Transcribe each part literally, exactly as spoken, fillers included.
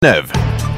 Neuve.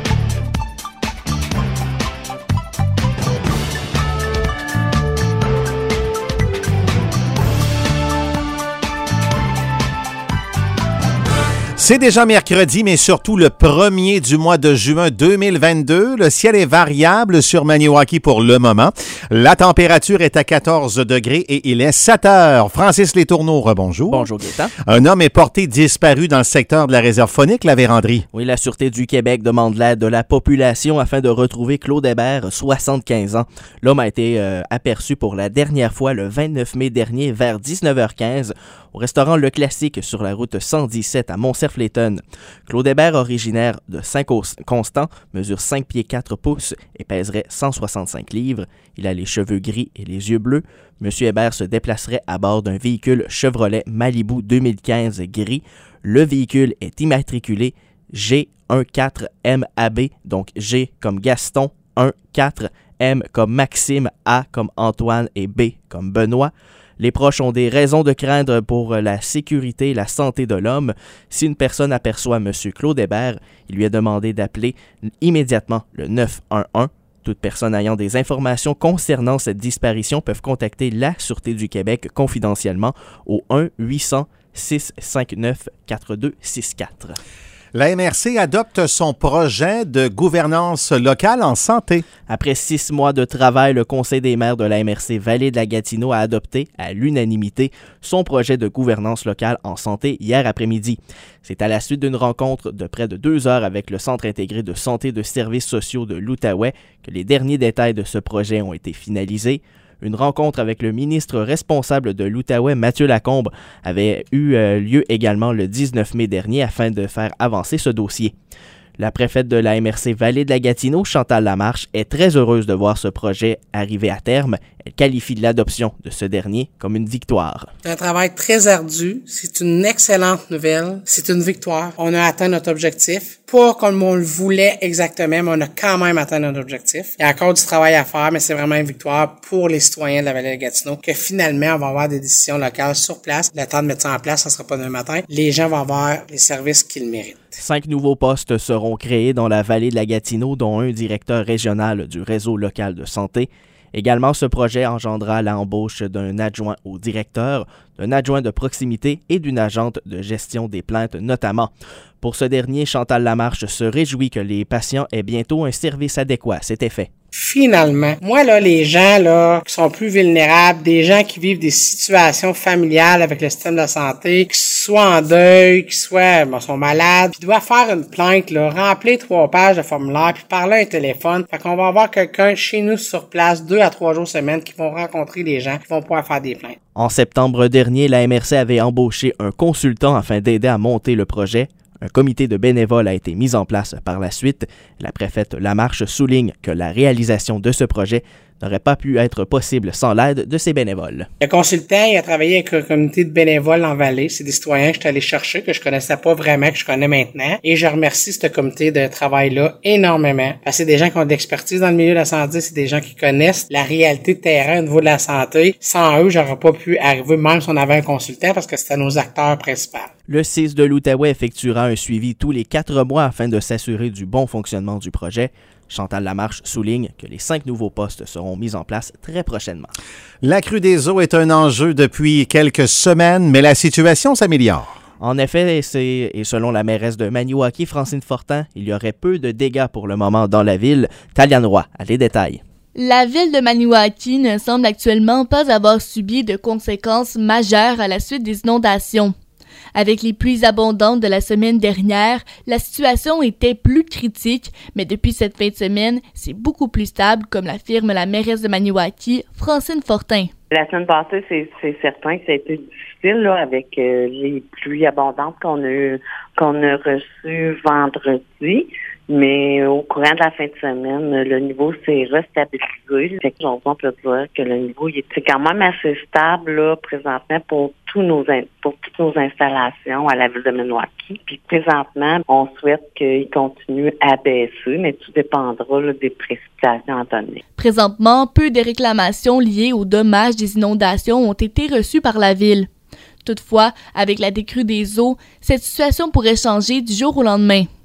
C'est déjà mercredi, mais surtout le premier du mois de juin deux mille vingt-deux. Le ciel est variable sur Maniwaki pour le moment. La température est à quatorze degrés et il est sept heures. Francis Letourneau, rebonjour. Bonjour, Gaétan. Un homme est porté disparu dans le secteur de la réserve faunique, la Vérandrie. Oui, la Sûreté du Québec demande l'aide de la population afin de retrouver Claude Hébert, soixante-quinze ans. L'homme a été euh, aperçu pour la dernière fois le vingt-neuf mai dernier vers dix-neuf heures quinze au restaurant Le Classique sur la route cent dix-sept à Montcerf-Letton. Claude Hébert, originaire de Saint-Constant, mesure cinq pieds quatre pouces et pèserait cent soixante-cinq livres. Il a les cheveux gris et les yeux bleus. Monsieur Hébert se déplacerait à bord d'un véhicule Chevrolet Malibu deux mille quinze gris. Le véhicule est immatriculé G quatorze M A B, donc G comme Gaston, quatorze, M comme Maxime, A comme Antoine et B comme Benoît. Les proches ont des raisons de craindre pour la sécurité et la santé de l'homme. Si une personne aperçoit M. Claude Hébert, il lui est demandé d'appeler immédiatement le neuf un un. Toute personne ayant des informations concernant cette disparition peuvent contacter la Sûreté du Québec confidentiellement au un huit cents six cent cinquante-neuf quarante-deux soixante-quatre. La M R C adopte son projet de gouvernance locale en santé. Après six mois de travail, le Conseil des maires de la M R C Vallée de la Gatineau a adopté à l'unanimité son projet de gouvernance locale en santé hier après-midi. C'est à la suite d'une rencontre de près de deux heures avec le Centre intégré de santé et de services sociaux de l'Outaouais que les derniers détails de ce projet ont été finalisés. Une rencontre avec le ministre responsable de l'Outaouais, Mathieu Lacombe, avait eu euh, lieu également le dix-neuf mai dernier afin de faire avancer ce dossier. La préfète de la M R C Vallée de la Gatineau, Chantal Lamarche, est très heureuse de voir ce projet arriver à terme. Elle qualifie l'adoption de ce dernier comme une victoire. C'est un travail très ardu. C'est une excellente nouvelle. C'est une victoire. On a atteint notre objectif. Pas comme on le voulait exactement, mais on a quand même atteint notre objectif. Il y a encore du travail à faire, mais c'est vraiment une victoire pour les citoyens de la Vallée de Gatineau que finalement, on va avoir des décisions locales sur place. Le temps de mettre ça en place, ça sera pas demain matin. Les gens vont avoir les services qu'ils méritent. Cinq nouveaux postes seront créés dans la Vallée de la Gatineau, dont un directeur régional du réseau local de santé. Également, ce projet engendra l'embauche d'un adjoint au directeur, d'un adjoint de proximité et d'une agente de gestion des plaintes notamment. Pour ce dernier, Chantal Lamarche se réjouit que les patients aient bientôt un service adéquat. C'était fait. Finalement, moi là, les gens là qui sont plus vulnérables, des gens qui vivent des situations familiales avec le système de santé, qui soient en deuil, qui soient bon, sont malades, qui doivent faire une plainte là, remplir trois pages de formulaire, puis parler à un téléphone. Fait qu'on va avoir quelqu'un chez nous sur place deux à trois jours semaine qui vont rencontrer les gens, qui vont pouvoir faire des plaintes. En septembre dernier, la M R C avait embauché un consultant afin d'aider à monter le projet. Un comité de bénévoles a été mis en place par la suite. La préfète Lamarche souligne que la réalisation de ce projet n'aurait pas pu être possible sans l'aide de ces bénévoles. Le consultant, il a travaillé avec un comité de bénévoles en Vallée. C'est des citoyens que je suis allé chercher, que je connaissais pas vraiment, que je connais maintenant. Et je remercie ce comité de travail-là énormément. Parce que c'est des gens qui ont de l'expertise dans le milieu de la santé, c'est des gens qui connaissent la réalité de terrain au niveau de la santé. Sans eux, j'aurais pas pu arriver, même si on avait un consultant, parce que c'était nos acteurs principaux. Le C I S de l'Outaouais effectuera un suivi tous les quatre mois afin de s'assurer du bon fonctionnement du projet. Chantal Lamarche souligne que les cinq nouveaux postes seront mis en place très prochainement. La crue des eaux est un enjeu depuis quelques semaines, mais la situation s'améliore. En effet, c'est, et selon la mairesse de Maniwaki, Francine Fortin, il y aurait peu de dégâts pour le moment dans la ville. Taliane Roy a les détails. La ville de Maniwaki ne semble actuellement pas avoir subi de conséquences majeures à la suite des inondations. Avec les pluies abondantes de la semaine dernière, la situation était plus critique, mais depuis cette fin de semaine, c'est beaucoup plus stable, comme l'affirme la mairesse de Maniwaki, Francine Fortin. La semaine passée, c'est, c'est certain que ça a été difficile là, avec euh, les pluies abondantes qu'on a eu, qu'on a reçues vendredi. Mais au courant de la fin de semaine, le niveau s'est restabilisé. Fait que on peut dire que le niveau il est quand même assez stable là, présentement pour tous nos pour toutes nos installations à la ville de Maniwaki. Puis présentement, on souhaite qu'il continue à baisser, mais tout dépendra là, des précipitations en données. Présentement, peu de réclamations liées aux dommages des inondations ont été reçues par la ville. Toutefois, avec la décrue des eaux, cette situation pourrait changer du jour au lendemain.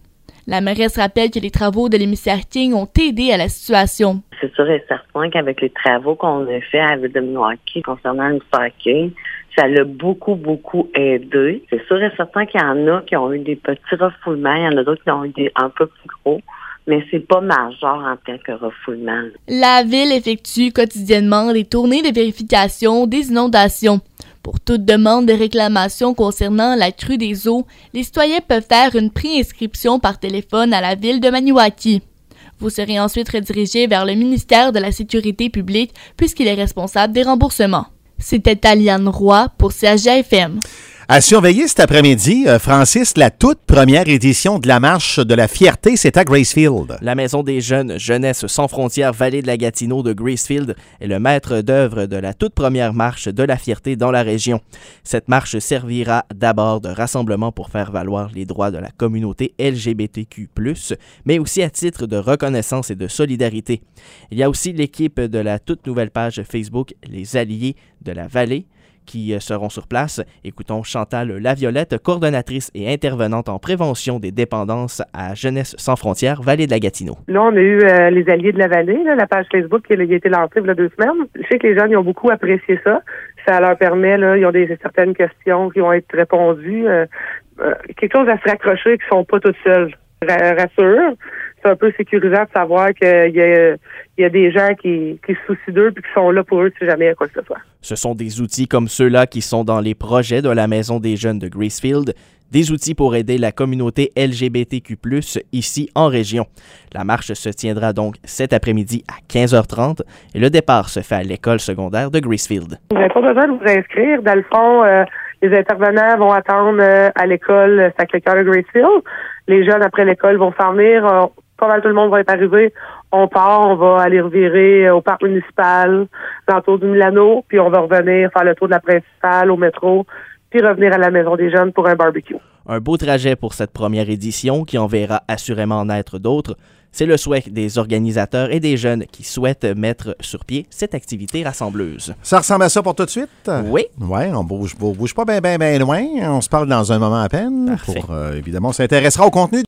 La mairesse rappelle que les travaux de l'émissaire King ont aidé à la situation. C'est sûr et certain qu'avec les travaux qu'on a fait à la ville de Maniwaki concernant l'émissaire King, ça l'a beaucoup, beaucoup aidé. C'est sûr et certain qu'il y en a qui ont eu des petits refoulements, il y en a d'autres qui ont eu des un peu plus gros, mais c'est pas majeur en tant que refoulement. La ville effectue quotidiennement des tournées de vérification des inondations. Pour toute demande de réclamation concernant la crue des eaux, les citoyens peuvent faire une pré-inscription par téléphone à la ville de Maniwaki. Vous serez ensuite redirigé vers le ministère de la Sécurité publique puisqu'il est responsable des remboursements. C'était Taliane Roy pour C H J F M. À surveiller cet après-midi, euh, Francis, la toute première édition de la Marche de la Fierté, c'est à Gracefield. La Maison des jeunes Jeunesse sans frontières Vallée de la Gatineau de Gracefield est le maître d'œuvre de la toute première Marche de la Fierté dans la région. Cette marche servira d'abord de rassemblement pour faire valoir les droits de la communauté L G B T Q plus, mais aussi à titre de reconnaissance et de solidarité. Il y a aussi l'équipe de la toute nouvelle page Facebook Les Alliés de la Vallée, qui seront sur place. Écoutons Chantal Laviolette, coordonnatrice et intervenante en prévention des dépendances à Jeunesse sans frontières, Vallée de la Gatineau. Là, on a eu euh, les Alliés de la Vallée, là, la page Facebook qui a été lancée il y a deux semaines. Je sais que les jeunes ils ont beaucoup apprécié ça. Ça leur permet, là, ils ont des certaines questions qui vont être répondues. Euh, euh, quelque chose à se raccrocher, qui sont pas toutes seules. Rassure. C'est un peu sécurisant de savoir qu'il y a, il y a des gens qui, qui se soucient d'eux et qui sont là pour eux si jamais il y a quoi que ce soit. Ce sont des outils comme ceux-là qui sont dans les projets de la Maison des jeunes de Gracefield, des outils pour aider la communauté L G B T Q plus, ici en région. La marche se tiendra donc cet après-midi à quinze heures trente et le départ se fait à l'école secondaire de Gracefield. Vous n'avez pas besoin de vous inscrire. Dans le fond, euh, les intervenants vont attendre euh, à l'école Sacré-Cœur de Gracefield. Les jeunes, après l'école, vont s'en venir. Euh, pas mal tout le monde va être arrivé. On part, on va aller revirer au parc municipal, l'entour du Milano, puis on va revenir faire le tour de la principale, au métro, puis revenir à la Maison des jeunes pour un barbecue. Un beau trajet pour cette première édition qui en verra assurément naître d'autres. C'est le souhait des organisateurs et des jeunes qui souhaitent mettre sur pied cette activité rassembleuse. Ça ressemble à ça pour tout de suite? Oui. Oui, on bouge, bouge pas bien, bien, bien loin. On se parle dans un moment à peine. Parfait. Pour, euh, évidemment, on s'intéressera au contenu